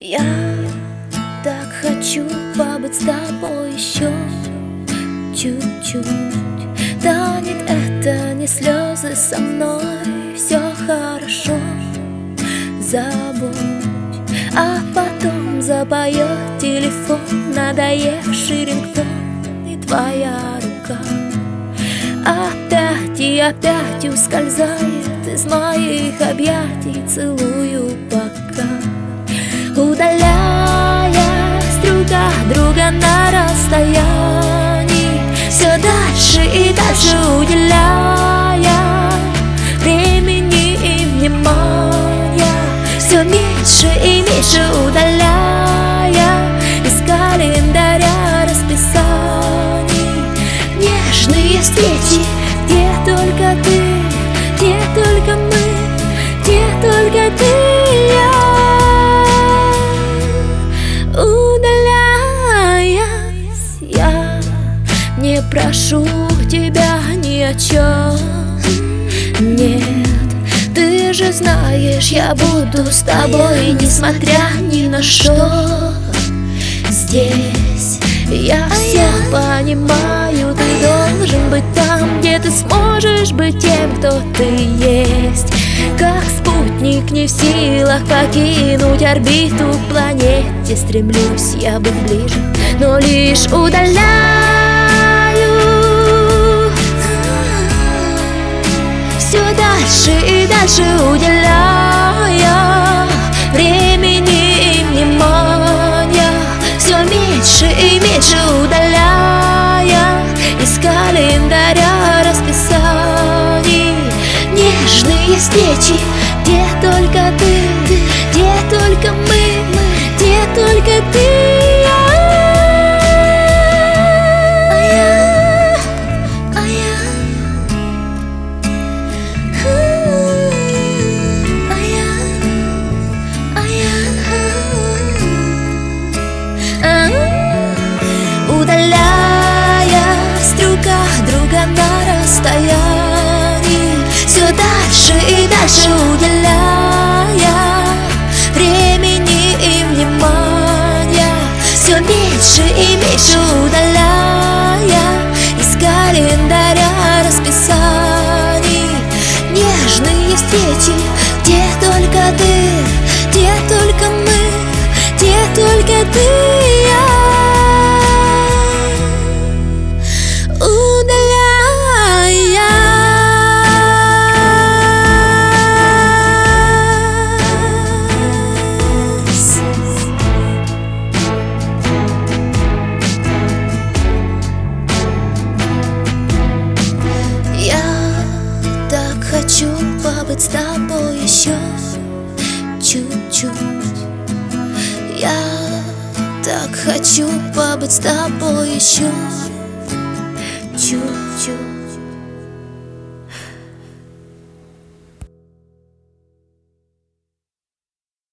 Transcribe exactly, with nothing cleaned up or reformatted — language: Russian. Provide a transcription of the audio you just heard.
Я так хочу побыть с тобой еще чуть-чуть. Тонет это не слезы, со мной все хорошо. Забудь, а потом запоет телефон, надоевший рингтон и твоя рука опять и опять ускользает из моих объятий. Целую пока, удаляясь друг от друга на расстоянии, все дальше и дальше уделяя времени и внимания, все меньше и меньше удаляя из календаря расписаний нежные встречи, где только ты, где только мы, где только ты и я. Не прошу тебя ни о чем, нет, ты же знаешь, я буду с тобой, несмотря ни на что. Здесь я все понимаю, ты должен быть там, где ты сможешь быть тем, кто ты есть. Как спутник не в силах покинуть орбиту планете, стремлюсь я быть ближе, но лишь удаляюсь. Все дальше и дальше уделяя времени и внимания, все меньше и меньше удаляя из календаря расписаний нежные встречи, где только ты, где только мы, где только ты и я. Удаляясь друг от друга на расстоянии, все дальше и дальше уделяя времени и внимания, все меньше и меньше удаляя из календаря расписаний нежные встречи, где только ты, где только мы, где только ты и я. Хочу побыть с тобой еще чуть-чуть. Я так хочу побыть с тобой еще чуть-чуть.